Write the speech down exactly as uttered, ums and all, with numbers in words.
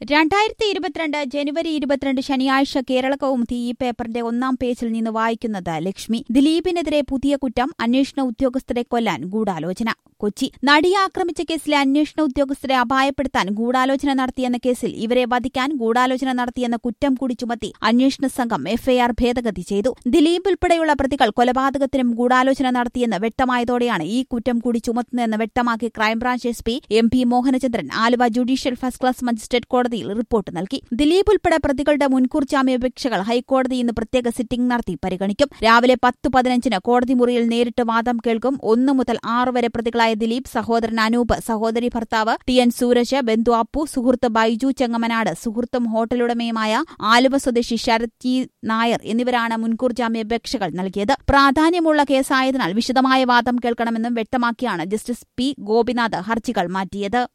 രണ്ടായിരത്തി ഇരുപത്തിരണ്ട് ജനുവരി ഇരുപത്തിരണ്ട് ശനിയാഴ്ച കേരളകൗമുദി ഈ പേപ്പറിന്റെ ഒന്നാം പേജിൽ നിന്ന് വായിക്കുന്നത് ലക്ഷ്മി. ദിലീപിനെതിരെ പുതിയ കുറ്റം, അന്വേഷണ ഉദ്യോഗസ്ഥരെ കൊല്ലാൻ ഗൂഢാലോചന. കൊച്ചി. നടിയെ ആക്രമിച്ച കേസിലെ അന്വേഷണ ഉദ്യോഗസ്ഥരെ അപായപ്പെടുത്താൻ ഗൂഢാലോചന നടത്തിയെന്ന കേസിൽ ഇവരെ വധിക്കാൻ ഗൂഢാലോചന നടത്തിയെന്ന കുറ്റം കൂടി ചുമത്തി അന്വേഷണ സംഘം എഫ്ഐആർ ഭേദഗതി ചെയ്തു. ദിലീപ് ഉൾപ്പെടെയുള്ള പ്രതികൾ കൊലപാതകത്തിനും ഗൂഢാലോചന നടത്തിയെന്ന് വ്യക്തമായതോടെയാണ് ഈ കുറ്റം കൂടി ചുമത്തുന്നതെന്ന് വ്യക്തമാക്കി crime branch S P M P Mohanachandran Aluva judicial first class magistrate കോടതിയിൽ റിപ്പോർട്ട് നൽകി. ദിലീപ് ഉൾപ്പെടെ പ്രതികളുടെ മുൻകൂർ ജാമ്യാപേക്ഷകൾ ഹൈക്കോടതി ഇന്ന് പ്രത്യേക സിറ്റിംഗ് നടത്തി പരിഗണിക്കും. രാവിലെ പത്ത് പതിനഞ്ചിന് കോടതി മുറിയിൽ നേരിട്ട് വാദം കേൾക്കും. ഒന്നു മുതൽ ആറ് വരെ പ്രതികളായ ദിലീപ്, സഹോദരൻ അനൂപ്, സഹോദരി ഭർത്താവ് ടി എൻ സൂരജ്, ബന്ധു അപ്പു, സുഹൃത്ത് ബൈജു ചെങ്ങമനാട്, സുഹൃത്തും ഹോട്ടലുടമയുമായ ആലുവ സ്വദേശി ശരത് ജി നായർ എന്നിവരാണ് മുൻകൂർ ജാമ്യാപേക്ഷകൾ നൽകിയത്. പ്രാധാന്യമുള്ള കേസായതിനാൽ വിശദമായ വാദം കേൾക്കണമെന്നും വ്യക്തമാക്കിയാണ് ജസ്റ്റിസ് പി ഗോപിനാഥ് ഹർജികൾ മാറ്റിയത്.